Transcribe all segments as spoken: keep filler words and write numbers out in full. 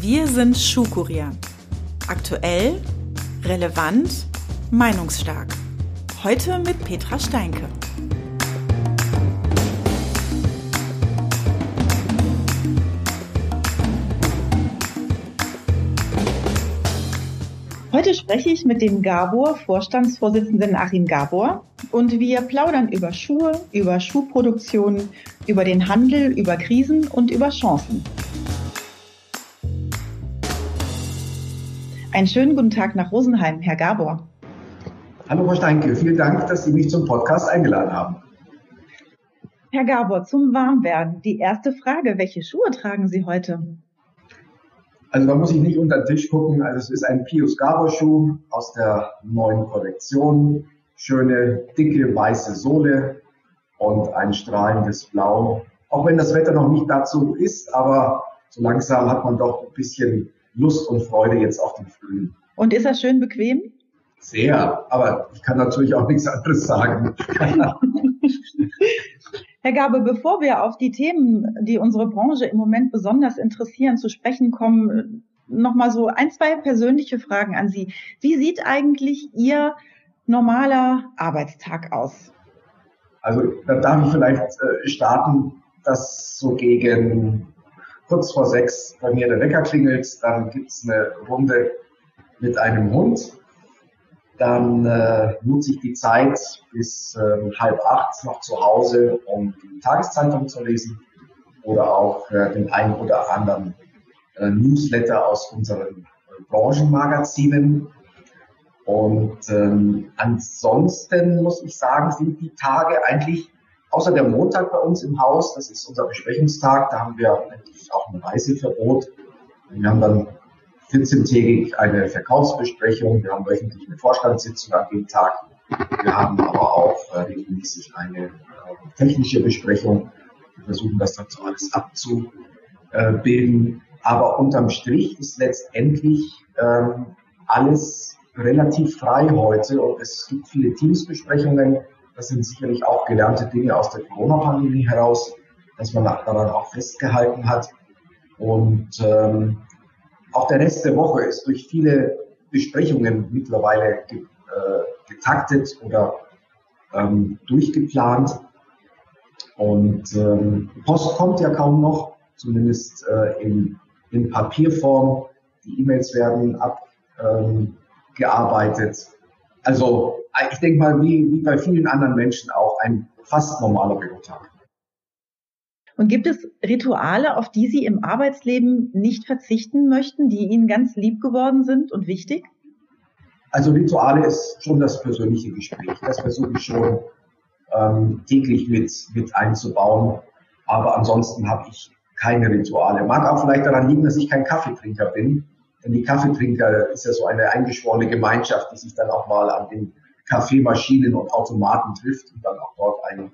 Wir sind Schuhkurier. Aktuell, relevant, meinungsstark. Heute mit Petra Steinke. Heute spreche ich mit dem Gabor-Vorstandsvorsitzenden Achim Gabor und wir plaudern über Schuhe, über Schuhproduktion, über den Handel, über Krisen und über Chancen. Einen schönen guten Tag nach Rosenheim, Herr Gabor. Hallo Frau Steinke, vielen Dank, dass Sie mich zum Podcast eingeladen haben. Herr Gabor, zum Warmwerden. Die erste Frage, welche Schuhe tragen Sie heute? Also da muss ich nicht unter den Tisch gucken. Also es ist ein Pius Gabor Schuh aus der neuen Kollektion. Schöne, dicke, weiße Sohle und ein strahlendes Blau. Auch wenn das Wetter noch nicht dazu ist, aber so langsam hat man doch ein bisschen Lust und Freude jetzt auf den Frühling. Und ist das schön bequem? Sehr, aber ich kann natürlich auch nichts anderes sagen. Herr Gabor, bevor wir auf die Themen, die unsere Branche im Moment besonders interessieren, zu sprechen kommen, nochmal so ein, zwei persönliche Fragen an Sie. Wie sieht eigentlich Ihr normaler Arbeitstag aus? Also da darf ich vielleicht äh, starten, dass so gegen kurz vor sechs bei mir der Wecker klingelt, dann gibt es eine Runde mit einem Hund. Dann äh, nutze ich die Zeit bis äh, halb acht noch zu Hause, um die Tageszeitung zu lesen oder auch äh, den einen oder anderen äh, Newsletter aus unseren äh, Branchenmagazinen. Und ähm, ansonsten muss ich sagen, sind die Tage eigentlich, außer der Montag bei uns im Haus, das ist unser Besprechungstag, da haben wir eigentlich auch ein Reiseverbot. Wir haben dann vierzehntägig eine Verkaufsbesprechung, wir haben wöchentlich eine Vorstandssitzung an dem Tag, wir haben aber auch äh, regelmäßig eine äh, technische Besprechung, wir versuchen das dazu alles abzubilden, aber unterm Strich ist letztendlich ähm, alles relativ frei heute und es gibt viele Teamsbesprechungen, das sind sicherlich auch gelernte Dinge aus der Corona-Pandemie heraus, dass man daran auch festgehalten hat und ähm, auch der Rest der Woche ist durch viele Besprechungen mittlerweile ge, äh, getaktet oder ähm, durchgeplant. Und ähm, Post kommt ja kaum noch, zumindest äh, in, in Papierform. Die E-Mails werden abgearbeitet. Ähm, also ich denke mal, wie, wie bei vielen anderen Menschen auch ein fast normaler Bürotag. Und gibt es Rituale, auf die Sie im Arbeitsleben nicht verzichten möchten, die Ihnen ganz lieb geworden sind und wichtig? Also Rituale ist schon das persönliche Gespräch. Das versuche ich schon ähm, täglich mit, mit einzubauen. Aber ansonsten habe ich keine Rituale. Mag auch vielleicht daran liegen, dass ich kein Kaffeetrinker bin. Denn die Kaffeetrinker ist ja so eine eingeschworene Gemeinschaft, die sich dann auch mal an den Kaffeemaschinen und Automaten trifft und dann auch dort ein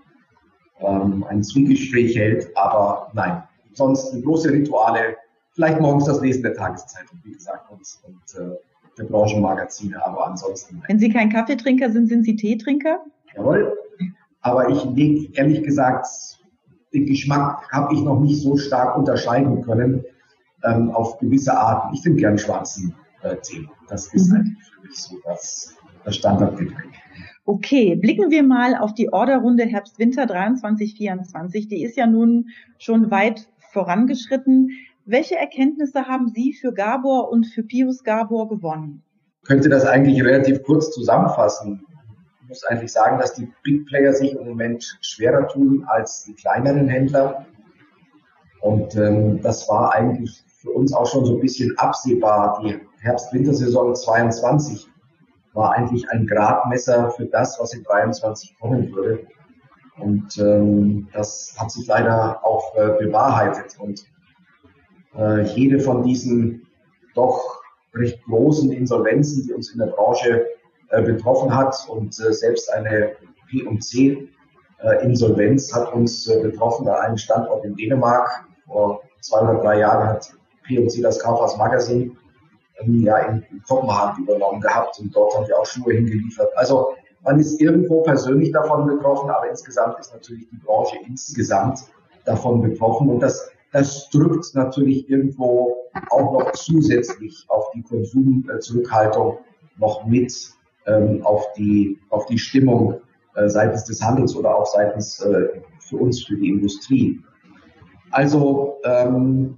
ein Zwiegespräch hält, aber nein, sonst große Rituale, vielleicht morgens das Lesen der Tageszeitung, wie gesagt, und, und äh, der Branchenmagazine, aber ansonsten nein. Wenn Sie kein Kaffeetrinker sind, sind Sie Teetrinker? Jawohl, aber ich lege ehrlich gesagt, den Geschmack habe ich noch nicht so stark unterscheiden können ähm, auf gewisse Arten. Ich trinke gern schwarzen äh, Tee, das ist mhm. eigentlich für mich so das, das Standardgetränk. Okay, blicken wir mal auf die Orderrunde Herbst-Winter dreiundzwanzig vierundzwanzig. Die ist ja nun schon weit vorangeschritten. Welche Erkenntnisse haben Sie für Gabor und für Pius Gabor gewonnen? Ich könnte das eigentlich relativ kurz zusammenfassen. Ich muss eigentlich sagen, dass die Big Player sich im Moment schwerer tun als die kleineren Händler. Und ähm, das war eigentlich für uns auch schon so ein bisschen absehbar. Die Herbst-Winter-Saison zweiundzwanzig war eigentlich ein Gradmesser für das, was in dreiundzwanzig kommen würde. Und ähm, das hat sich leider auch äh, bewahrheitet. Und äh, jede von diesen doch recht großen Insolvenzen, die uns in der Branche äh, betroffen hat, und äh, selbst eine P und C äh, Insolvenz hat uns äh, betroffen an einem Standort in Dänemark. Vor zwei oder drei Jahren hat P und C das Kaufhaus Magazin ja in Kopenhagen übernommen gehabt und dort haben wir auch Schuhe hingeliefert. Also man ist irgendwo persönlich davon betroffen, aber insgesamt ist natürlich die Branche insgesamt davon betroffen und das das drückt natürlich irgendwo auch noch zusätzlich auf die Konsumzurückhaltung noch mit ähm, auf die, auf die Stimmung äh, seitens des Handels oder auch seitens äh, für uns, für die Industrie. Also ähm,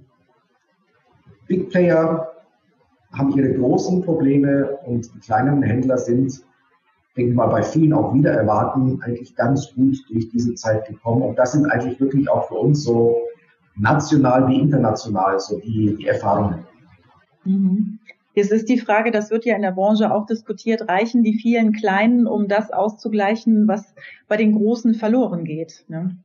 Big Player haben ihre großen Probleme und die kleineren Händler sind, denke ich mal, bei vielen auch wieder erwarten, eigentlich ganz gut durch diese Zeit gekommen. Und das sind eigentlich wirklich auch für uns so national wie international so die, die Erfahrungen. Mhm. Jetzt ist die Frage, das wird ja in der Branche auch diskutiert, reichen die vielen Kleinen, um das auszugleichen, was bei den Großen verloren geht? Ne?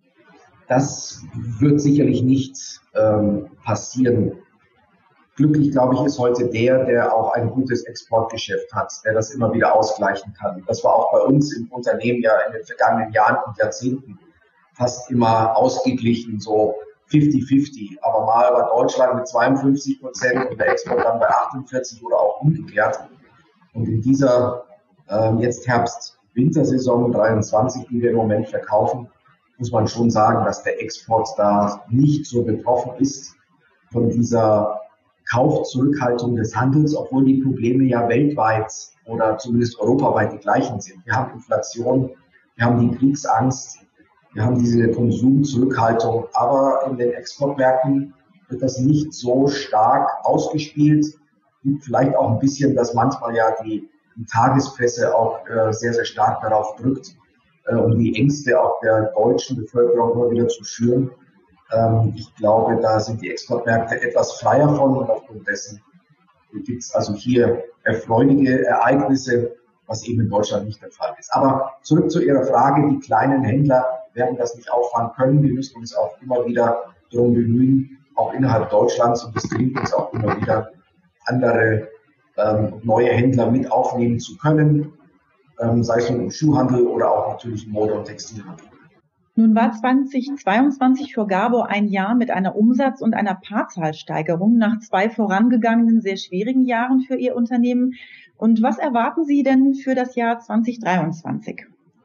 Das wird sicherlich nicht ähm, passieren. Glücklich, glaube ich, ist heute der, der auch ein gutes Exportgeschäft hat, der das immer wieder ausgleichen kann. Das war auch bei uns im Unternehmen ja in den vergangenen Jahren und Jahrzehnten fast immer ausgeglichen, so fünfzig fünfzig. Aber mal war Deutschland mit zweiundfünfzig Prozent und der Export dann bei achtundvierzig oder auch umgekehrt. Und in dieser äh, jetzt Herbst-Wintersaison dreiundzwanzig, die wir im Moment verkaufen, muss man schon sagen, dass der Export da nicht so betroffen ist von dieser Kaufzurückhaltung des Handels, obwohl die Probleme ja weltweit oder zumindest europaweit die gleichen sind. Wir haben Inflation, wir haben die Kriegsangst, wir haben diese Konsumzurückhaltung, aber in den Exportmärkten wird das nicht so stark ausgespielt. Und vielleicht auch ein bisschen, dass manchmal ja die, die Tagespresse auch äh, sehr, sehr stark darauf drückt, äh, um die Ängste auch der deutschen Bevölkerung immer wieder zu schüren. Ähm, ich glaube, da sind die Exportmärkte etwas freier von und aufgrund dessen gibt es also hier erfreuliche Ereignisse, was eben in Deutschland nicht der Fall ist. Aber zurück zu Ihrer Frage, die kleinen Händler werden das nicht auffangen können. Wir müssen uns auch immer wieder darum bemühen, auch innerhalb Deutschlands, und das gelingt uns auch immer wieder, andere ähm, neue Händler mit aufnehmen zu können, ähm, sei es nun im Schuhhandel oder auch natürlich im Mode- und Textilhandel. Nun war zweitausendzweiundzwanzig für Gabor ein Jahr mit einer Umsatz- und einer Paarzahlsteigerung nach zwei vorangegangenen, sehr schwierigen Jahren für Ihr Unternehmen. Und was erwarten Sie denn für das Jahr zweitausenddreiundzwanzig?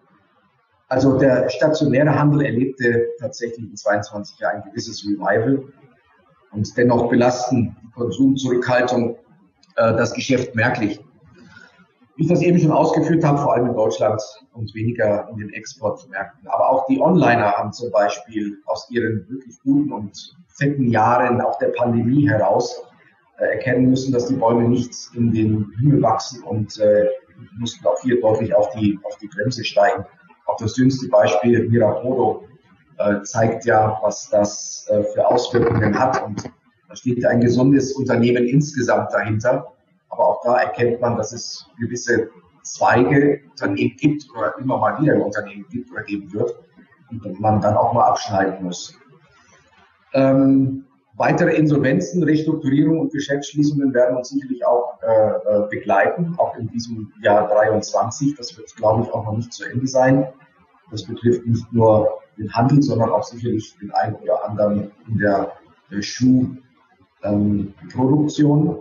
Also der stationäre Handel erlebte tatsächlich in zweiundzwanzig Jahren ein gewisses Revival. Und dennoch belasten die Konsumzurückhaltung äh, das Geschäft merklich. Wie ich das eben schon ausgeführt habe, vor allem in Deutschland und weniger in den Exportmärkten. Aber auch die Onliner haben zum Beispiel aus ihren wirklich guten und fetten Jahren auch der Pandemie heraus äh, erkennen müssen, dass die Bäume nicht in den Himmel wachsen und äh, mussten auch hier deutlich auf die, auf die Bremse steigen. Auch das jüngste Beispiel, Mirapodo, äh, zeigt ja, was das äh, für Auswirkungen hat. Und da steht ja ein gesundes Unternehmen insgesamt dahinter. Aber auch da erkennt man, dass es gewisse Zweige Unternehmen gibt oder immer mal wieder ein Unternehmen gibt oder geben wird, und man dann auch mal abschneiden muss. Ähm, weitere Insolvenzen, Restrukturierung und Geschäftsschließungen werden uns sicherlich auch äh, begleiten, auch in diesem Jahr dreiundzwanzig. Das wird, glaube ich, auch noch nicht zu Ende sein. Das betrifft nicht nur den Handel, sondern auch sicherlich den einen oder anderen in der, der Schuhproduktion.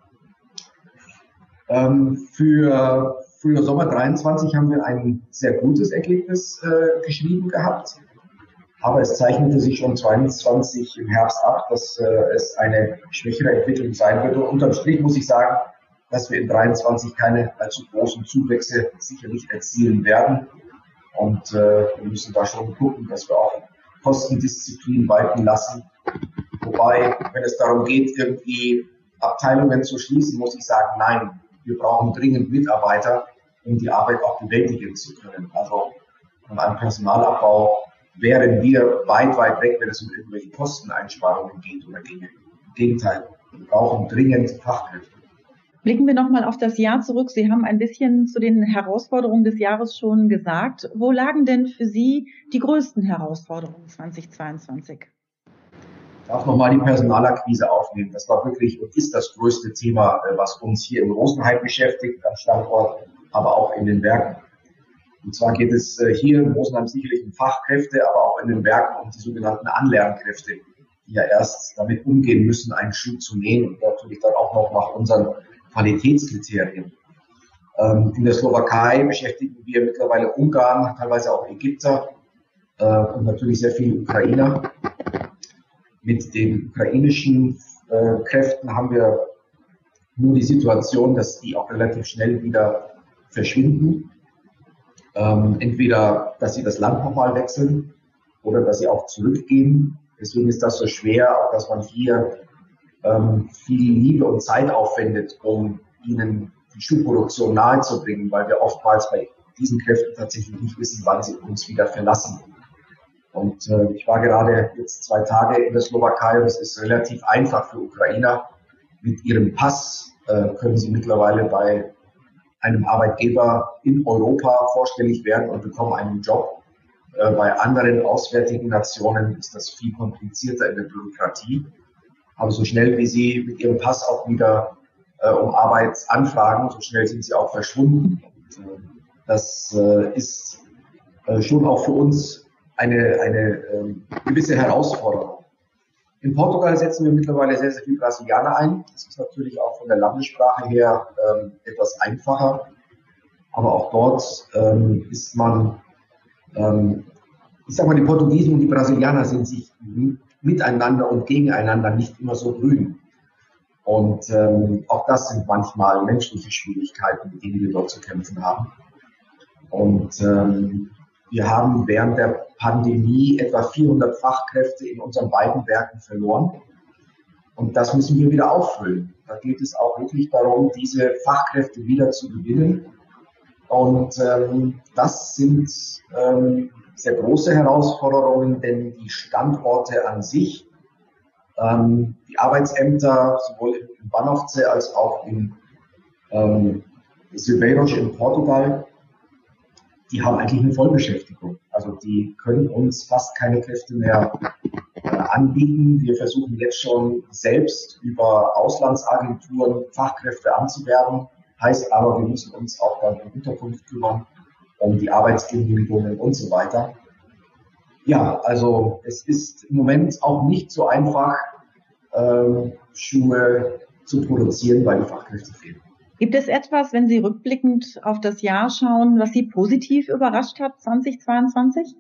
Ähm, für, für Sommer dreiundzwanzig haben wir ein sehr gutes Ergebnis äh, geschrieben gehabt. Aber es zeichnete sich schon zweiundzwanzig im Herbst ab, dass äh, es eine schwächere Entwicklung sein wird. Und unterm Strich muss ich sagen, dass wir in dreiundzwanzig keine allzu großen Zuwächse sicherlich erzielen werden. Und äh, wir müssen da schon gucken, dass wir auch Kostendisziplin walten lassen. Wobei, wenn es darum geht, irgendwie Abteilungen zu schließen, muss ich sagen, nein, wir brauchen dringend Mitarbeiter, um die Arbeit auch bewältigen zu können. Also von einem Personalabbau wären wir weit, weit weg, wenn es um irgendwelche Kosteneinsparungen geht oder Dinge. Im Gegenteil, wir brauchen dringend Fachkräfte. Blicken wir nochmal auf das Jahr zurück. Sie haben ein bisschen zu den Herausforderungen des Jahres schon gesagt. Wo lagen denn für Sie die größten Herausforderungen zweitausendzweiundzwanzig? Ich darf nochmal die Personalakquise aufnehmen. Das war wirklich und ist das größte Thema, was uns hier in Rosenheim beschäftigt, am Standort, aber auch in den Werken. Und zwar geht es hier in Rosenheim sicherlich um Fachkräfte, aber auch in den Werken um die sogenannten Anlernkräfte, die ja erst damit umgehen müssen, einen Schuh zu nähen und natürlich dann auch noch nach unseren Qualitätskriterien. In der Slowakei beschäftigen wir mittlerweile Ungarn, teilweise auch Ägypter und natürlich sehr viele Ukrainer. Mit den ukrainischen äh, Kräften haben wir nur die Situation, dass die auch relativ schnell wieder verschwinden. Ähm, entweder, dass sie das Land nochmal wechseln oder dass sie auch zurückgehen. Deswegen ist das so schwer, auch dass man hier ähm, viel Liebe und Zeit aufwendet, um ihnen die Schuhproduktion nahezubringen, weil wir oftmals bei diesen Kräften tatsächlich nicht wissen, wann sie uns wieder verlassen. Und äh, ich war gerade jetzt zwei Tage in der Slowakei und es ist relativ einfach für Ukrainer. Mit ihrem Pass äh, können sie mittlerweile bei einem Arbeitgeber in Europa vorstellig werden und bekommen einen Job. Äh, bei anderen auswärtigen Nationen ist das viel komplizierter in der Bürokratie. Aber so schnell wie sie mit ihrem Pass auch wieder äh, um Arbeit anfragen, so schnell sind sie auch verschwunden. Und, äh, das äh, ist äh, schon auch für uns eine, eine äh, gewisse Herausforderung. In Portugal setzen wir mittlerweile sehr, sehr viel Brasilianer ein. Das ist natürlich auch von der Landessprache her ähm, etwas einfacher. Aber auch dort ähm, ist man, ähm, ich sag mal, die Portugiesen und die Brasilianer sind sich miteinander und gegeneinander nicht immer so grün. Und ähm, auch das sind manchmal menschliche Schwierigkeiten, mit denen wir dort zu kämpfen haben. Und ähm, wir haben während der Pandemie etwa vierhundert Fachkräfte in unseren beiden Werken verloren. Und das müssen wir wieder auffüllen. Da geht es auch wirklich darum, diese Fachkräfte wieder zu gewinnen. Und ähm, das sind ähm, sehr große Herausforderungen, denn die Standorte an sich, ähm, die Arbeitsämter, sowohl in Banovce als auch in ähm, Silveiros in Portugal, die haben eigentlich eine Vollbeschäftigung. Also die können uns fast keine Kräfte mehr äh, anbieten. Wir versuchen jetzt schon selbst über Auslandsagenturen Fachkräfte anzuwerben. Heißt aber, wir müssen uns auch dann um Unterkunft kümmern, um die Arbeitsgenehmigungen und so weiter. Ja, also es ist im Moment auch nicht so einfach, ähm, Schuhe zu produzieren, weil die Fachkräfte fehlen. Gibt es etwas, wenn Sie rückblickend auf das Jahr schauen, was Sie positiv überrascht hat, zweitausendzweiundzwanzig?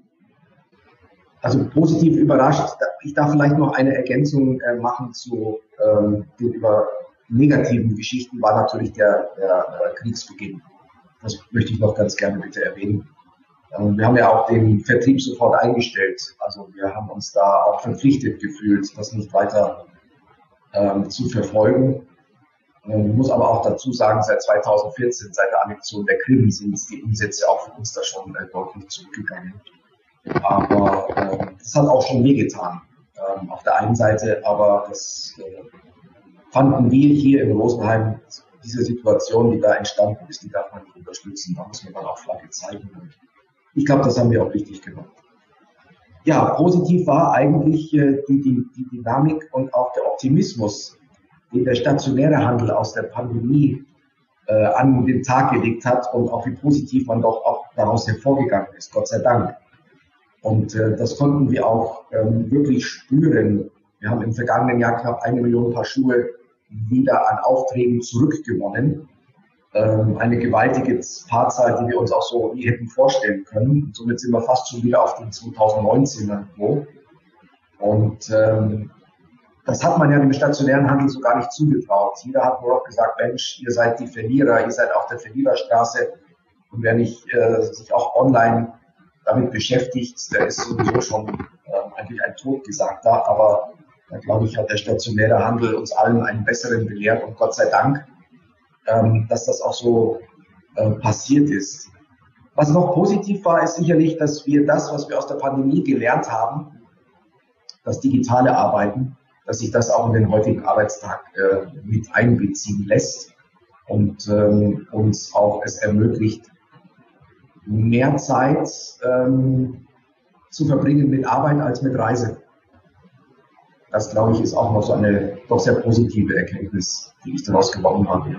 Also positiv überrascht. Ich darf vielleicht noch eine Ergänzung äh, machen zu ähm, den über negativen Geschichten, war natürlich der, der, der Kriegsbeginn. Das möchte ich noch ganz gerne bitte erwähnen. Ähm, wir haben ja auch den Vertrieb sofort eingestellt. Also wir haben uns da auch verpflichtet gefühlt, das nicht weiter ähm, zu verfolgen. Ich muss aber auch dazu sagen, seit zweitausendvierzehn, seit der Annexion der Krim, sind die Umsätze auch für uns da schon äh, deutlich zurückgegangen. Aber äh, das hat auch schon wehgetan ähm, auf der einen Seite, aber das äh, fanden wir hier in Rosenheim, diese Situation, die da entstanden ist, die darf man nicht unterstützen. Da muss man dann auch Flagge zeigen. Und ich glaube, das haben wir auch richtig gemacht. Ja, positiv war eigentlich äh, die, die, die Dynamik und auch der Optimismus, den der stationäre Handel aus der Pandemie äh, an den Tag gelegt hat und auch wie positiv man doch auch daraus hervorgegangen ist, Gott sei Dank. Und äh, das konnten wir auch ähm, wirklich spüren. Wir haben im vergangenen Jahr knapp eine Million Paar Schuhe wieder an Aufträgen zurückgewonnen. Ähm, eine gewaltige Paarzahl, die wir uns auch so nie hätten vorstellen können. Und somit sind wir fast schon wieder auf dem zweitausendneunzehner Niveau. Und ähm, das hat man ja dem stationären Handel so gar nicht zugetraut. Jeder hat nur noch gesagt, Mensch, ihr seid die Verlierer, ihr seid auf der Verliererstraße. Und wer nicht äh, sich auch online damit beschäftigt, der ist sowieso schon äh, eigentlich ein Totgesagter. Aber da glaube ich, hat der stationäre Handel uns allen einen besseren belehrt. Und Gott sei Dank, ähm, dass das auch so äh, passiert ist. Was noch positiv war, ist sicherlich, dass wir das, was wir aus der Pandemie gelernt haben, das digitale Arbeiten, dass sich das auch in den heutigen Arbeitstag äh, mit einbeziehen lässt und ähm, uns auch es ermöglicht, mehr Zeit ähm, zu verbringen mit Arbeit als mit Reise. Das, glaube ich, ist auch noch so eine doch sehr positive Erkenntnis, die ich daraus gewonnen habe.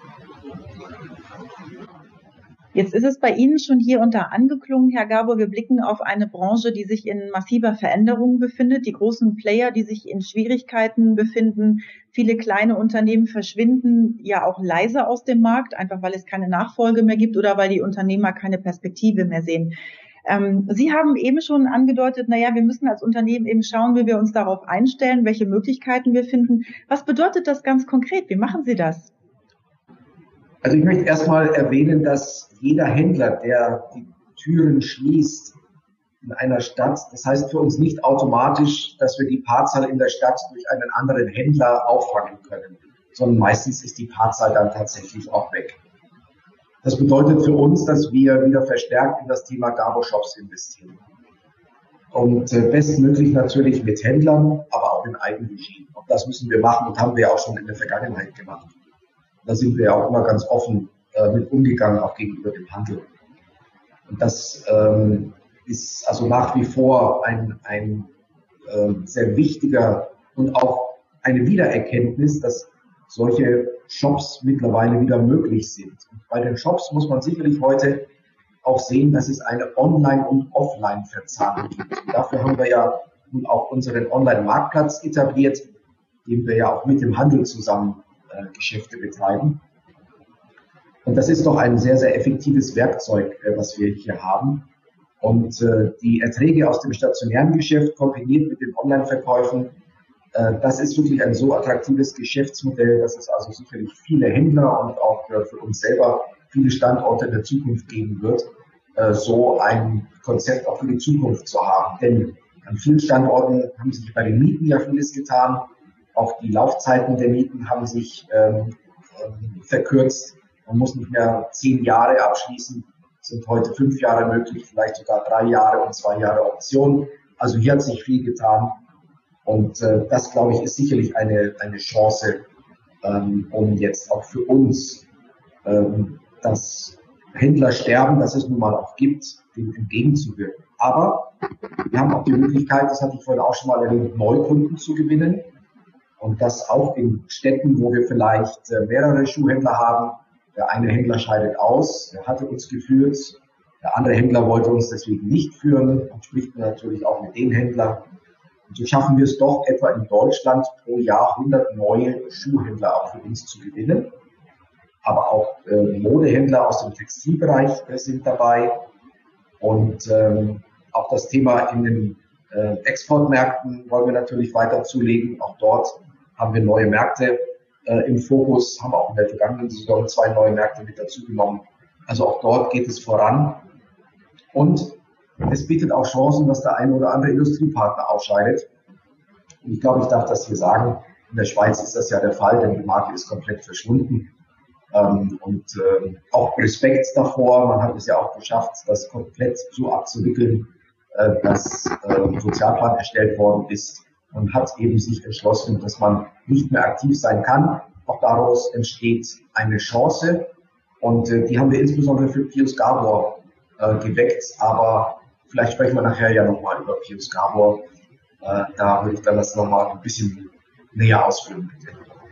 Jetzt ist es bei Ihnen schon hier und da angeklungen, Herr Gabor, wir blicken auf eine Branche, die sich in massiver Veränderung befindet. Die großen Player, die sich in Schwierigkeiten befinden. Viele kleine Unternehmen verschwinden ja auch leise aus dem Markt, einfach weil es keine Nachfolge mehr gibt oder weil die Unternehmer keine Perspektive mehr sehen. Ähm, Sie haben eben schon angedeutet, naja, wir müssen als Unternehmen eben schauen, wie wir uns darauf einstellen, welche Möglichkeiten wir finden. Was bedeutet das ganz konkret? Wie machen Sie das? Also ich möchte erstmal erwähnen, dass jeder Händler, der die Türen schließt in einer Stadt, das heißt für uns nicht automatisch, dass wir die Paarzahl in der Stadt durch einen anderen Händler auffangen können, sondern meistens ist die Paarzahl dann tatsächlich auch weg. Das bedeutet für uns, dass wir wieder verstärkt in das Thema Gabo Shops investieren. Und äh, bestmöglich natürlich mit Händlern, aber auch in Eigenregie. Und das müssen wir machen und haben wir auch schon in der Vergangenheit gemacht. Da sind wir ja auch immer ganz offen äh, mit umgegangen, auch gegenüber dem Handel. Und das ähm, ist also nach wie vor ein, ein äh, sehr wichtiger und auch eine Wiedererkenntnis, dass solche Shops mittlerweile wieder möglich sind. Und bei den Shops muss man sicherlich heute auch sehen, dass es eine Online- und Offline-Verzahnung gibt. Und dafür haben wir ja nun auch unseren Online-Marktplatz etabliert, dem wir ja auch mit dem Handel zusammen äh, Geschäfte betreiben. Und das ist doch ein sehr, sehr effektives Werkzeug, äh, was wir hier haben. Und äh, die Erträge aus dem stationären Geschäft kombiniert mit den Online-Verkäufen, das ist wirklich ein so attraktives Geschäftsmodell, dass es also sicherlich viele Händler und auch für uns selber viele Standorte in der Zukunft geben wird, so ein Konzept auch für die Zukunft zu haben. Denn an vielen Standorten haben sich bei den Mieten ja vieles getan. Auch die Laufzeiten der Mieten haben sich ähm, verkürzt. Man muss nicht mehr zehn Jahre abschließen, sind heute fünf Jahre möglich, vielleicht sogar drei Jahre und zwei Jahre Option. Also hier hat sich viel getan. Und äh, das, glaube ich, ist sicherlich eine, eine Chance, ähm, um jetzt auch für uns ähm, das Händlersterben, das es nun mal auch gibt, dem entgegenzuwirken. Aber wir haben auch die Möglichkeit, das hatte ich vorhin auch schon mal erwähnt, Neukunden zu gewinnen. Und das auch in Städten, wo wir vielleicht äh, mehrere Schuhhändler haben. Der eine Händler scheidet aus, der hatte uns geführt. Der andere Händler wollte uns deswegen nicht führen. Dann spricht man natürlich auch mit den Händlern. Und so schaffen wir es doch etwa in Deutschland pro Jahr hundert neue Schuhhändler auch für uns zu gewinnen. Aber auch äh, Modehändler aus dem Textilbereich äh, sind dabei. Und ähm, auch das Thema in den äh, Exportmärkten wollen wir natürlich weiter zulegen. Auch dort haben wir neue Märkte äh, im Fokus, haben auch in der vergangenen Saison zwei neue Märkte mit dazu genommen. Also auch dort geht es voran. Und es bietet auch Chancen, dass der eine oder andere Industriepartner ausscheidet. Und ich glaube, ich darf das hier sagen. In der Schweiz ist das ja der Fall, denn die Marke ist komplett verschwunden. Ähm, und äh, auch Respekt davor. Man hat es ja auch geschafft, das komplett so abzuwickeln, äh, dass äh, ein Sozialplan erstellt worden ist. Man hat eben sich entschlossen, dass man nicht mehr aktiv sein kann. Auch daraus entsteht eine Chance. Und äh, die haben wir insbesondere für Pius Gabor äh, geweckt. Aber vielleicht sprechen wir nachher ja nochmal über Pius Gabor. Äh, da würde ich dann das nochmal ein bisschen näher ausführen, bitte.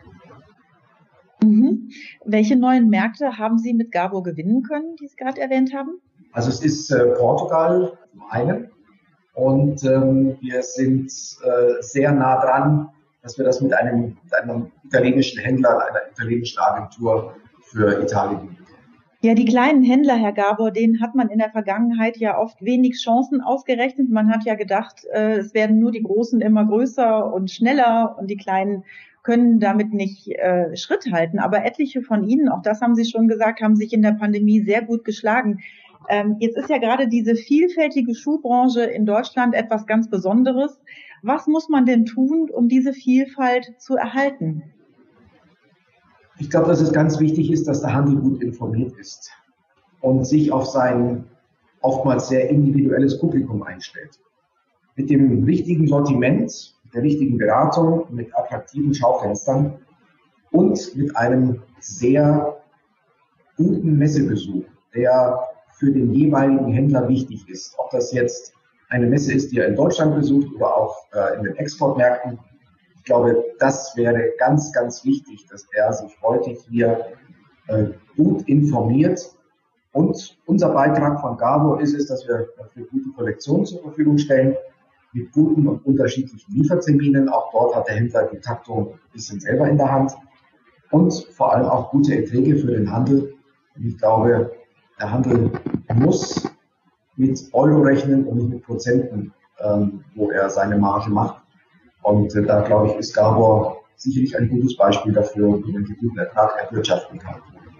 Mhm. Welche neuen Märkte haben Sie mit Gabor gewinnen können, die Sie gerade erwähnt haben? Also es ist äh, Portugal zum einen. Und ähm, wir sind äh, sehr nah dran, dass wir das mit einem, mit einem italienischen Händler, einer italienischen Agentur für Italien. Ja, die kleinen Händler, Herr Gabor, denen hat man in der Vergangenheit ja oft wenig Chancen ausgerechnet. Man hat ja gedacht, äh, es werden nur die Großen immer größer und schneller und die Kleinen können damit nicht äh, Schritt halten. Aber etliche von Ihnen, auch das haben Sie schon gesagt, haben sich in der Pandemie sehr gut geschlagen. Ähm, jetzt ist ja gerade diese vielfältige Schuhbranche in Deutschland etwas ganz Besonderes. Was muss man denn tun, um diese Vielfalt zu erhalten? Ich glaube, dass es ganz wichtig ist, dass der Handel gut informiert ist und sich auf sein oftmals sehr individuelles Publikum einstellt. Mit dem richtigen Sortiment, mit der richtigen Beratung, mit attraktiven Schaufenstern und mit einem sehr guten Messebesuch, der für den jeweiligen Händler wichtig ist. Ob das jetzt eine Messe ist, die er in Deutschland besucht oder auch äh, in den Exportmärkten. Ich glaube, das wäre ganz, ganz wichtig, dass er sich heute hier äh, gut informiert. Und unser Beitrag von Gabor ist es, dass wir dafür gute Kollektionen zur Verfügung stellen, mit guten und unterschiedlichen Lieferterminen. Auch dort hat der Händler die Taktung ein bisschen selber in der Hand. Und vor allem auch gute Erträge für den Handel. Und ich glaube, der Handel muss mit Euro rechnen und nicht mit Prozenten, ähm, wo er seine Marge macht. Und äh, da, glaube ich, ist Gabor sicherlich ein gutes Beispiel dafür, wie man einen guten Ertrag erwirtschaften kann.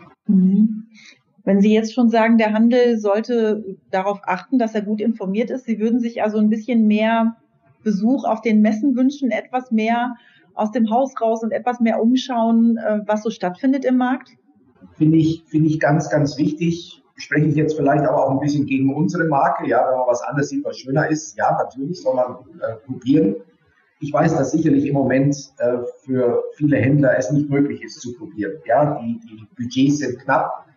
Mhm. Wenn Sie jetzt schon sagen, der Handel sollte darauf achten, dass er gut informiert ist, Sie würden sich also ein bisschen mehr Besuch auf den Messen wünschen, etwas mehr aus dem Haus raus und etwas mehr umschauen, was so stattfindet im Markt? Finde ich, finde ich ganz, ganz wichtig. Spreche ich jetzt vielleicht aber auch ein bisschen gegen unsere Marke. Ja, wenn man was anderes sieht, was schöner ist, ja, natürlich soll man äh, probieren. Ich weiß, dass sicherlich im Moment äh, für viele Händler es nicht möglich ist zu probieren. Ja, die, die Budgets sind knapp.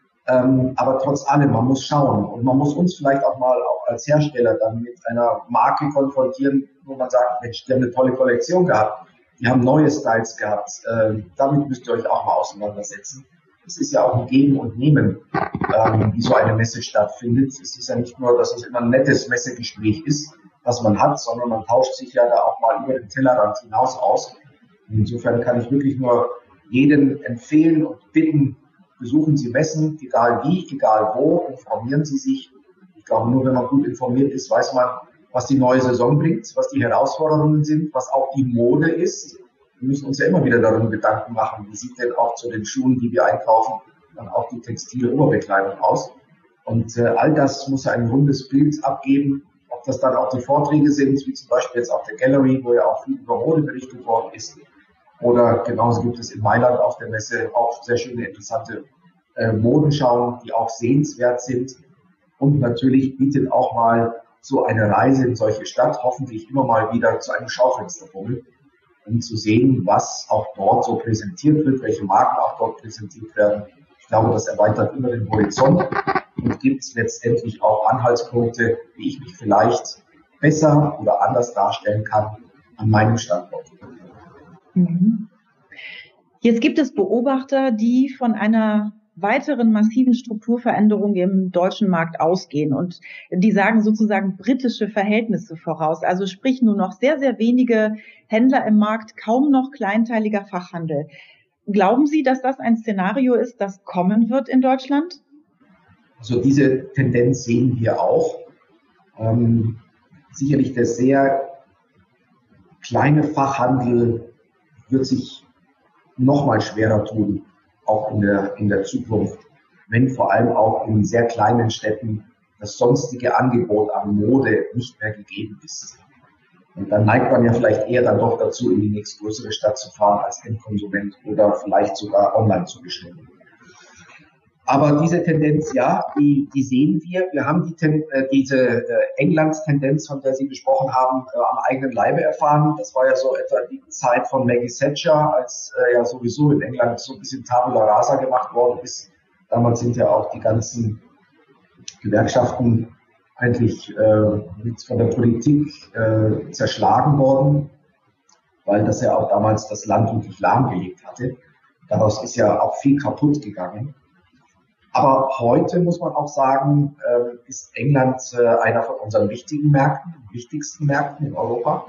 Ähm, aber trotz allem, man muss schauen und man muss uns vielleicht auch mal auch als Hersteller dann mit einer Marke konfrontieren, wo man sagt, Mensch, die haben eine tolle Kollektion gehabt, die haben neue Styles gehabt, äh, damit müsst ihr euch auch mal auseinandersetzen. Es ist ja auch ein Geben und Nehmen, ähm, wie so eine Messe stattfindet. Es ist ja nicht nur, dass es immer ein nettes Messegespräch ist, was man hat, sondern man tauscht sich ja da auch mal über den Tellerrand hinaus aus. Insofern kann ich wirklich nur jeden empfehlen und bitten, besuchen Sie Messen, egal wie, egal wo, informieren Sie sich. Ich glaube, nur wenn man gut informiert ist, weiß man, was die neue Saison bringt, was die Herausforderungen sind, was auch die Mode ist. Wir müssen uns ja immer wieder darum Gedanken machen, wie sieht denn auch zu den Schuhen, die wir einkaufen, dann auch die textile Oberbekleidung aus. Und äh, all das muss ein rundes Bild abgeben, ob das dann auch die Vorträge sind, wie zum Beispiel jetzt auf der Gallery, wo ja auch viel über Mode berichtet worden ist. Oder genauso gibt es in Mailand auf der Messe auch sehr schöne, interessante äh, Modenschauen, die auch sehenswert sind. Und natürlich bietet auch mal so eine Reise in solche Stadt hoffentlich immer mal wieder zu einem Schaufensterbummel, um zu sehen, was auch dort so präsentiert wird, welche Marken auch dort präsentiert werden. Ich glaube, das erweitert immer den Horizont und gibt letztendlich auch Anhaltspunkte, wie ich mich vielleicht besser oder anders darstellen kann an meinem Standort. Jetzt gibt es Beobachter, die von einer weiteren massiven Strukturveränderung im deutschen Markt ausgehen und die sagen sozusagen britische Verhältnisse voraus. Also sprich nur noch sehr, sehr wenige Händler im Markt, kaum noch kleinteiliger Fachhandel. Glauben Sie, dass das ein Szenario ist, das kommen wird in Deutschland? Also diese Tendenz sehen wir auch. Ähm, sicherlich der sehr kleine Fachhandel wird sich noch mal schwerer tun, auch in der, in der Zukunft, wenn vor allem auch in sehr kleinen Städten das sonstige Angebot an Mode nicht mehr gegeben ist. Und dann neigt man ja vielleicht eher dann doch dazu, in die nächstgrößere Stadt zu fahren als Endkonsument oder vielleicht sogar online zu bestellen. Aber diese Tendenz, ja, die, die sehen wir. Wir haben die Ten, äh, diese äh, Englands-Tendenz, von der Sie gesprochen haben, äh, am eigenen Leibe erfahren. Das war ja so etwa die Zeit von Maggie Thatcher, als äh, ja sowieso in England so ein bisschen Tabula Rasa gemacht worden ist. Damals sind ja auch die ganzen Gewerkschaften eigentlich äh, mit von der Politik äh, zerschlagen worden, weil das ja auch damals das Land wirklich lahmgelegt hatte. Daraus ist ja auch viel kaputt gegangen. Aber heute muss man auch sagen, äh, ist England äh, einer von unseren wichtigen Märkten, wichtigsten Märkten in Europa.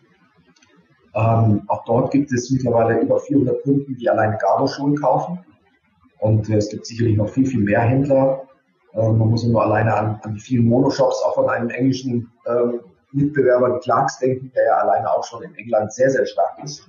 Ähm, auch dort gibt es mittlerweile über vierhundert Kunden, die alleine Gabor-Schuhe kaufen. Und äh, es gibt sicherlich noch viel, viel mehr Händler. Äh, man muss nur alleine an, an die vielen Monoshops auch von einem englischen äh, Mitbewerber, die Clarks, denken, der ja alleine auch schon in England sehr, sehr stark ist.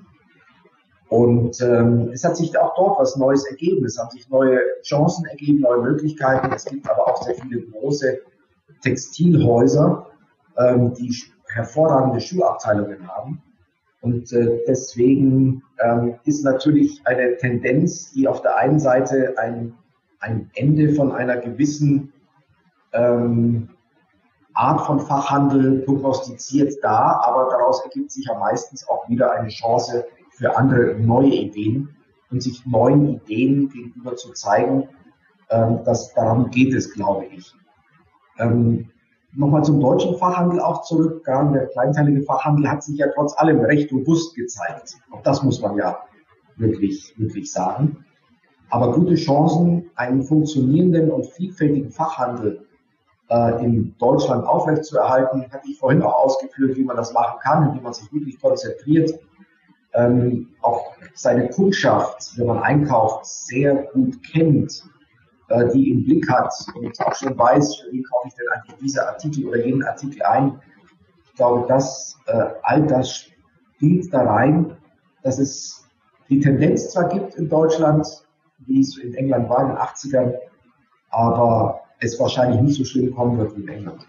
Und ähm, es hat sich auch dort was Neues ergeben. Es haben sich neue Chancen ergeben, neue Möglichkeiten. Es gibt aber auch sehr viele große Textilhäuser, ähm, die hervorragende Schuhabteilungen haben. Und äh, deswegen ähm, ist natürlich eine Tendenz, die auf der einen Seite ein, ein Ende von einer gewissen ähm, Art von Fachhandel prognostiziert da, aber daraus ergibt sich ja meistens auch wieder eine Chance für andere neue Ideen und sich neuen Ideen gegenüber zu zeigen, ähm, dass darum geht es, glaube ich. Ähm, Nochmal zum deutschen Fachhandel auch zurück. Der kleinteilige Fachhandel hat sich ja trotz allem recht robust gezeigt. Auch das muss man ja wirklich, wirklich sagen. Aber gute Chancen, einen funktionierenden und vielfältigen Fachhandel äh, in Deutschland aufrechtzuerhalten, hatte ich vorhin auch ausgeführt, wie man das machen kann, indem man sich wirklich konzentriert, Ähm, auch seine Kundschaft, wenn man einkauft, sehr gut kennt äh, die im Blick hat und auch schon weiß, für wen kaufe ich denn eigentlich diese Artikel oder jeden Artikel ein. Ich glaube, dass äh, all das spielt da rein, dass es die Tendenz zwar gibt in Deutschland, wie es in England war in den achtzigern, aber es wahrscheinlich nicht so schlimm kommen wird wie in England.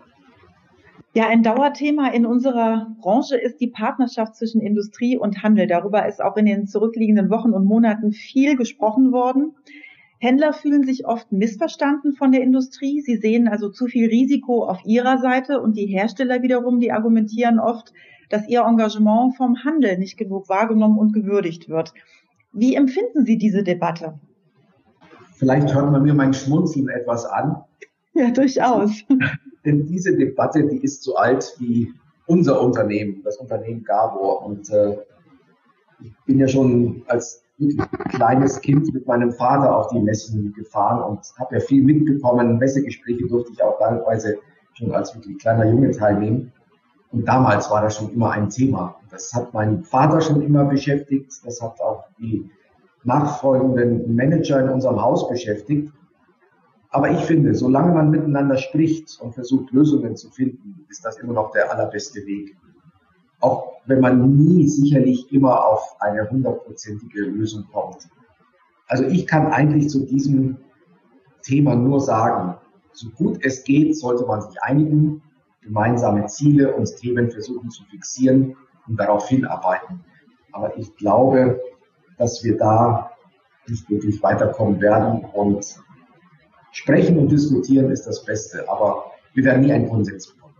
Ja, ein Dauerthema in unserer Branche ist die Partnerschaft zwischen Industrie und Handel. Darüber ist auch in den zurückliegenden Wochen und Monaten viel gesprochen worden. Händler fühlen sich oft missverstanden von der Industrie. Sie sehen also zu viel Risiko auf ihrer Seite und die Hersteller wiederum, die argumentieren oft, dass ihr Engagement vom Handel nicht genug wahrgenommen und gewürdigt wird. Wie empfinden Sie diese Debatte? Vielleicht hört man mir mein Schmunzeln etwas an. Ja, durchaus. Denn diese Debatte, die ist so alt wie unser Unternehmen, das Unternehmen Gabor. Und äh, ich bin ja schon als kleines Kind mit meinem Vater auf die Messen gefahren und habe ja viel mitbekommen. Messegespräche durfte ich auch teilweise schon als wirklich kleiner Junge teilnehmen. Und damals war das schon immer ein Thema. Das hat meinen Vater schon immer beschäftigt. Das hat auch die nachfolgenden Manager in unserem Haus beschäftigt. Aber ich finde, solange man miteinander spricht und versucht, Lösungen zu finden, ist das immer noch der allerbeste Weg. Auch wenn man nie sicherlich immer auf eine hundertprozentige Lösung kommt. Also ich kann eigentlich zu diesem Thema nur sagen, so gut es geht, sollte man sich einigen, gemeinsame Ziele und Themen versuchen zu fixieren und darauf hinarbeiten. Aber ich glaube, dass wir da nicht wirklich weiterkommen werden und sprechen und diskutieren ist das Beste, aber wir werden nie einen Konsens bekommen.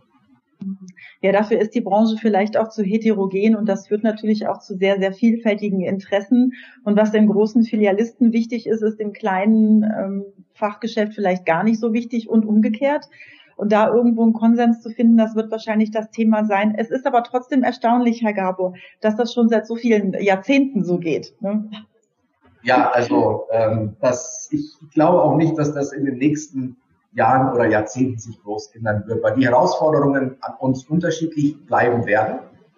Ja, dafür ist die Branche vielleicht auch zu heterogen und das führt natürlich auch zu sehr, sehr vielfältigen Interessen. Und was den großen Filialisten wichtig ist, ist im kleinen ähm, Fachgeschäft vielleicht gar nicht so wichtig und umgekehrt. Und da irgendwo einen Konsens zu finden, das wird wahrscheinlich das Thema sein. Es ist aber trotzdem erstaunlich, Herr Gabor, dass das schon seit so vielen Jahrzehnten so geht, ne? Ja, also ähm, das, ich glaube auch nicht, dass das in den nächsten Jahren oder Jahrzehnten sich groß ändern wird, weil die Herausforderungen an uns unterschiedlich bleiben werden.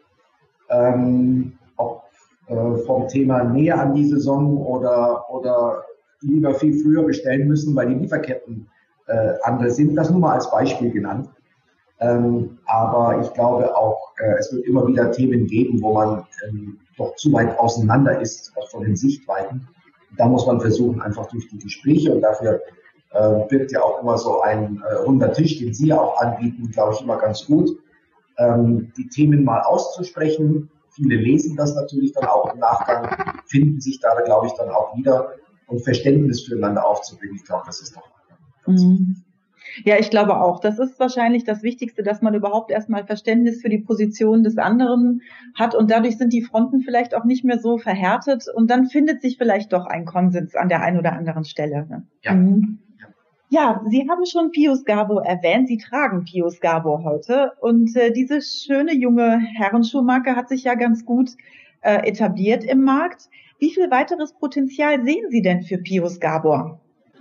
Ähm, auch äh, vom Thema näher an die Saison oder, oder lieber viel früher bestellen müssen, weil die Lieferketten äh, andere sind. Das nur mal als Beispiel genannt. Ähm, aber ich glaube auch, äh, es wird immer wieder Themen geben, wo man ähm, doch zu weit auseinander ist, auch von den Sichtweiten. Da muss man versuchen, einfach durch die Gespräche, und dafür äh, wirkt ja auch immer so ein äh, runder Tisch, den Sie ja auch anbieten, glaube ich, immer ganz gut, ähm, die Themen mal auszusprechen. Viele lesen das natürlich dann auch im Nachgang, finden sich da, glaube ich, dann auch wieder, und Verständnis füreinander aufzubringen. Ich glaube, das ist doch ganz wichtig. Mhm. Ja, ich glaube auch. Das ist wahrscheinlich das Wichtigste, dass man überhaupt erstmal Verständnis für die Position des anderen hat und dadurch sind die Fronten vielleicht auch nicht mehr so verhärtet und dann findet sich vielleicht doch ein Konsens an der einen oder anderen Stelle. Ne? Ja. Mhm. Ja, Sie haben schon Pius Gabor erwähnt. Sie tragen Pius Gabor heute und äh, diese schöne junge Herrenschuhmarke hat sich ja ganz gut äh, etabliert im Markt. Wie viel weiteres Potenzial sehen Sie denn für Pius Gabor?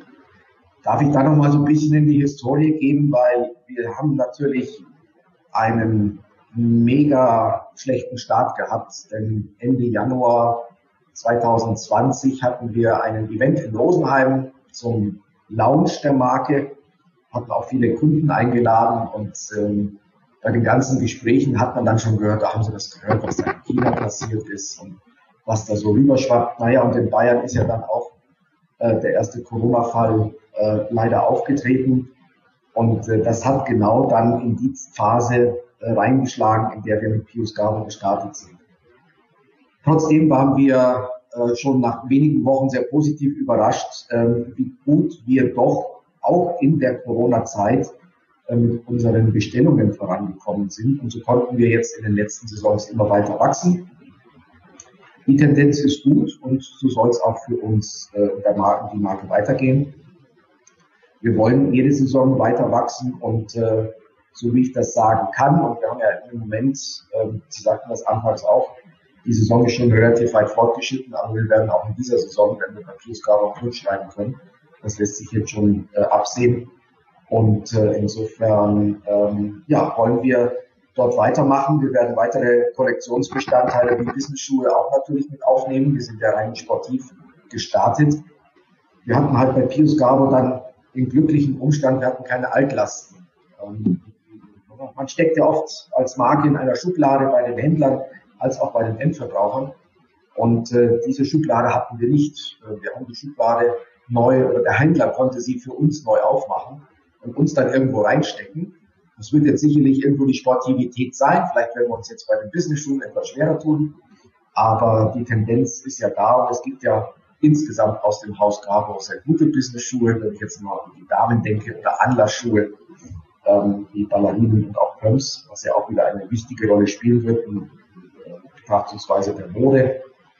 Darf ich da noch mal so ein bisschen in die Historie gehen, weil wir haben natürlich einen mega schlechten Start gehabt, denn Ende Januar zwanzig zwanzig hatten wir einen Event in Rosenheim zum Launch der Marke, hatten auch viele Kunden eingeladen und ähm, bei den ganzen Gesprächen hat man dann schon gehört, da haben Sie das gehört, was da in China passiert ist und was da so rüberschwappt. Naja, und in Bayern ist ja dann auch äh, der erste Corona-Fall Äh, leider aufgetreten und äh, das hat genau dann in die Phase äh, reingeschlagen, in der wir mit Pius Gabor gestartet sind. Trotzdem waren wir äh, schon nach wenigen Wochen sehr positiv überrascht, äh, wie gut wir doch auch in der Corona-Zeit äh, mit unseren Bestellungen vorangekommen sind, und so konnten wir jetzt in den letzten Saisons immer weiter wachsen. Die Tendenz ist gut und so soll es auch für uns äh, der Marke, die Marke weitergehen. Wir wollen jede Saison weiter wachsen und äh, so wie ich das sagen kann, und wir haben ja im Moment, äh, Sie sagten das anfangs auch, die Saison ist schon relativ weit fortgeschritten, aber wir werden auch in dieser Saison, wenn wir bei Pius Gabor Plus schreiben können, das lässt sich jetzt schon äh, absehen. Und äh, insofern ähm, ja, wollen wir dort weitermachen. Wir werden weitere Kollektionsbestandteile wie Wissensschuhe auch natürlich mit aufnehmen. Wir sind ja rein sportiv gestartet. wir hatten halt bei Pius Gabo dann den glücklichen Umstand, wir hatten keine Altlasten. Ähm, man steckt ja oft als Marke in einer Schublade bei den Händlern als auch bei den Endverbrauchern. Und äh, diese Schublade hatten wir nicht. Wir haben die Schublade neu, oder der Händler konnte sie für uns neu aufmachen und uns dann irgendwo reinstecken. Das wird jetzt sicherlich irgendwo die Sportivität sein. Vielleicht werden wir uns jetzt bei den Business-Schuhen etwas schwerer tun. Aber die Tendenz ist ja da und es gibt ja insgesamt aus dem Haus Gabo sehr gute Business-Schuhe. Wenn ich jetzt mal an die Damen denke oder Anlassschuhe, ähm, die Ballerinen und auch Pumps, was ja auch wieder eine wichtige Rolle spielen wird in äh, betrachtungsweise der Mode.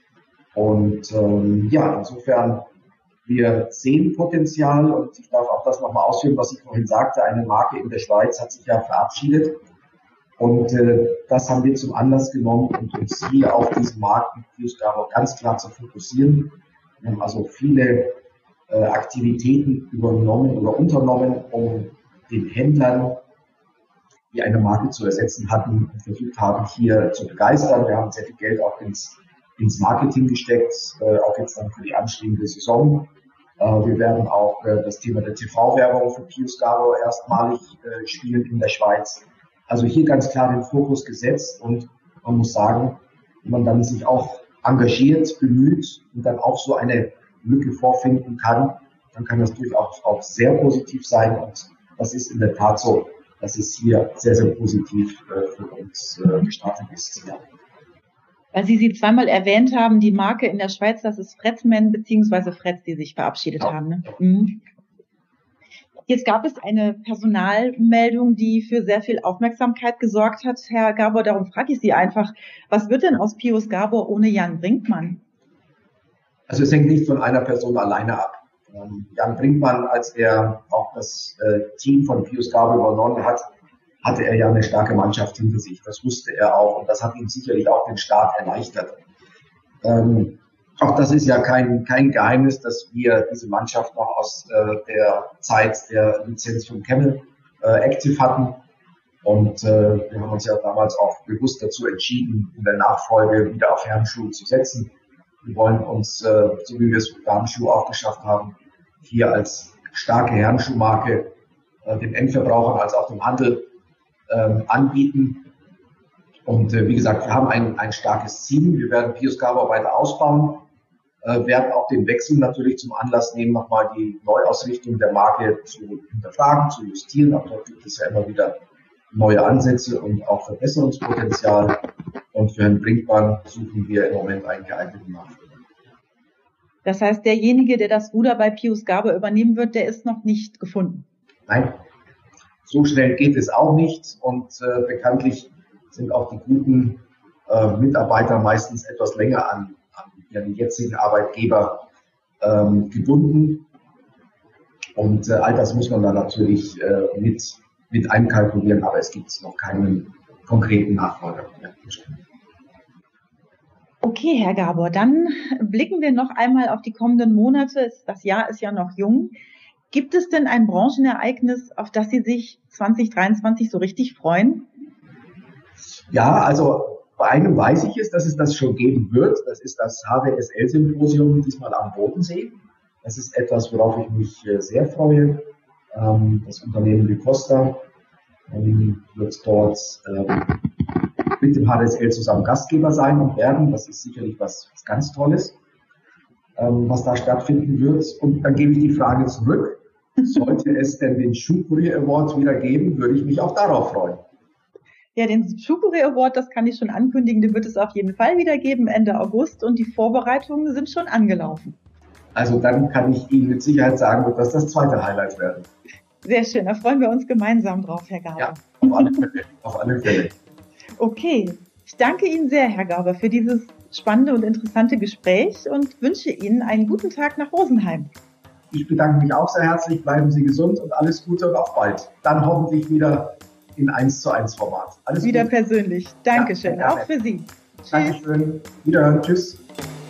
Und ähm, ja, insofern, wir sehen Potenzial und ich darf auch das nochmal ausführen, was ich vorhin sagte. Eine Marke in der Schweiz hat sich ja verabschiedet und äh, das haben wir zum Anlass genommen, um uns hier auf diesen Markt mit Pius Gabo ganz klar zu fokussieren. Wir haben also viele äh, Aktivitäten übernommen oder unternommen, um den Händlern, die eine Marke zu ersetzen hatten, versucht haben, hier zu begeistern. Wir haben sehr viel Geld auch ins, ins Marketing gesteckt, äh, auch jetzt dann für die anstehende Saison. Äh, wir werden auch äh, das Thema der T V-Werbung für Pius Gabo erstmalig äh, spielen in der Schweiz. Also hier ganz klar den Fokus gesetzt und man muss sagen, wenn man dann sich auch engagiert, bemüht und dann auch so eine Lücke vorfinden kann, dann kann das durchaus auch sehr positiv sein und das ist in der Tat so, dass es hier sehr, sehr positiv äh, für uns äh, gestartet ist. Ja. Weil Sie sie zweimal erwähnt haben, die Marke in der Schweiz, das ist Fretzman bzw. Fretz, die sich verabschiedet ja. haben. Ne? Mhm. Jetzt gab es eine Personalmeldung, die für sehr viel Aufmerksamkeit gesorgt hat. Herr Gabo, darum frage ich Sie einfach, was wird denn aus Pius Gabo ohne Jan Brinkmann? Also es hängt nicht von einer Person alleine ab. Jan Brinkmann, als er auch das äh, Team von Pius Gabo übernommen hat, hatte er ja eine starke Mannschaft hinter sich. Das wusste er auch und das hat ihm sicherlich auch den Start erleichtert. Ähm, auch das ist ja kein, kein Geheimnis, dass wir diese Mannschaft noch aus äh, der Zeit der Lizenz von Camel äh, Active hatten. Und äh, wir haben uns ja damals auch bewusst dazu entschieden, in der Nachfolge wieder auf Herrenschuhe zu setzen. Wir wollen uns, äh, so wie wir es mit Damenschuh auch geschafft haben, hier als starke Herrenschuhmarke äh, dem Endverbraucher als auch dem Handel ähm, anbieten. Und äh, wie gesagt, wir haben ein, ein starkes Ziel. Wir werden Pius Gabo weiter ausbauen, äh, werden auch den Wechsel natürlich zum Anlass nehmen, nochmal die Neuausrichtung der Marke zu hinterfragen, zu justieren. Aber dort gibt es ja immer wieder neue Ansätze und auch Verbesserungspotenzial. Und für Herrn Brinkmann suchen wir im Moment einen geeigneten Nachfolger. Das heißt, derjenige, der das Ruder bei Pius Gabo übernehmen wird, der ist noch nicht gefunden? Nein, so schnell geht es auch nicht. Und äh, bekanntlich sind auch die guten äh, Mitarbeiter meistens etwas länger an, an ihren jetzigen Arbeitgeber ähm, gebunden. Und äh, all das muss man dann natürlich äh, mit, mit einkalkulieren, aber es gibt noch keinen konkreten Nachfolger. Okay, Herr Gabor, dann blicken wir noch einmal auf die kommenden Monate. Das Jahr ist ja noch jung. Gibt es denn ein Branchenereignis, auf das Sie sich zwanzig dreiundzwanzig so richtig freuen? Ja, also bei einem weiß ich es, dass es das schon geben wird. Das ist das H W S L-Symposium, diesmal am Bodensee. Das ist etwas, worauf ich mich sehr freue. Das Unternehmen Vicosta wird dort mit dem H W S L zusammen Gastgeber sein und werden. Das ist sicherlich was, was ganz Tolles, ähm, was da stattfinden wird. Und dann gebe ich die Frage zurück. Sollte es denn den Schuhkurier Award wieder geben, würde ich mich auch darauf freuen. Ja, den Schuhkurier Award, das kann ich schon ankündigen, den wird es auf jeden Fall wieder geben, Ende August. Und die Vorbereitungen sind schon angelaufen. Also dann kann ich Ihnen mit Sicherheit sagen, wird das das zweite Highlight werden. Sehr schön, da freuen wir uns gemeinsam drauf, Herr Gauber. Ja, auf alle Fälle. Auf alle Fälle. Okay, ich danke Ihnen sehr, Herr Gauber, für dieses spannende und interessante Gespräch und wünsche Ihnen einen guten Tag nach Rosenheim. Ich bedanke mich auch sehr herzlich, bleiben Sie gesund und alles Gute und auf bald. Dann hoffentlich wieder in eins zu eins Format. Alles wieder Gute. persönlich. Dankeschön, ja, auch für Sie. Dankeschön. Wiederhören. Tschüss.